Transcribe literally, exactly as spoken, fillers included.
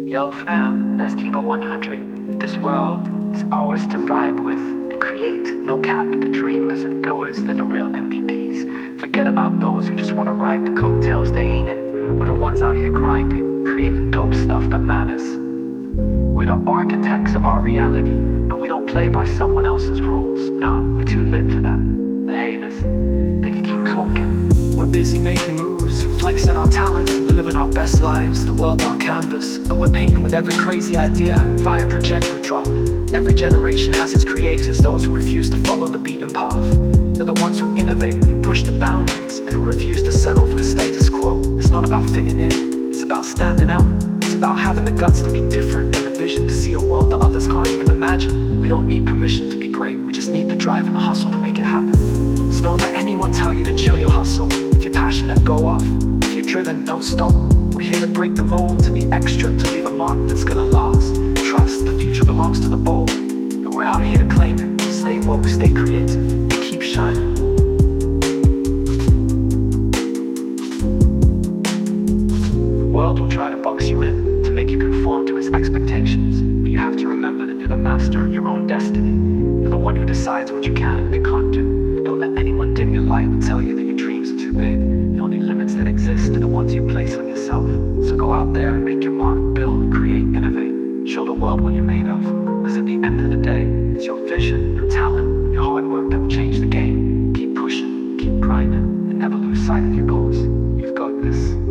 Yo fam, let's keep it one hundred. This world is ours to vibe with and create. No cap, the dreamers and goers, they're the real M V Ps. Forget about those who just wanna ride the coattails, they ain't it. We're the ones out here grinding, creating dope stuff that matters. We're the architects of our reality, and we don't play by someone else's rules. No, we're too lit for that. The haters, they can keep talking. We're busy making moves, flexing our talents, living our best lives. The world on canvas, and we're painting with every crazy idea via projector drop. Every generation has its creators, those who refuse to follow the beaten path. They're the ones who innovate, who push the boundaries, and who refuse to settle for the status quo. It's not about fitting in, it's about standing out. It's about having the guts to be different and the vision to see a world that others can't even imagine. We don't need permission to be great, we just need the drive and the hustle to make it happen. So don't let anyone tell you to chill your hustle. If you're passionate, go off. If you're driven, don't stop. We're here to break the mold, to be extra, to leave a mark that's gonna last. Trust, the future belongs to the bold, and we're out here to claim it. Stay woke, stay creative, and keep shining. The world will try to box you in, to make you conform to its expectations. But you have to remember that you're the master of your own destiny. You're the one who decides what you can and can't do. Don't let anyone dim your light and tell you that your dreams are too big. The only limits that exist are the ones you place on yourself. So go out there and make your mark, build, create, innovate. Show the world what you're made of. Because at the end of the day, it's your vision, your talent, your hard work that will change the game. Keep pushing, keep grinding, and never lose sight of your goals. You've got this.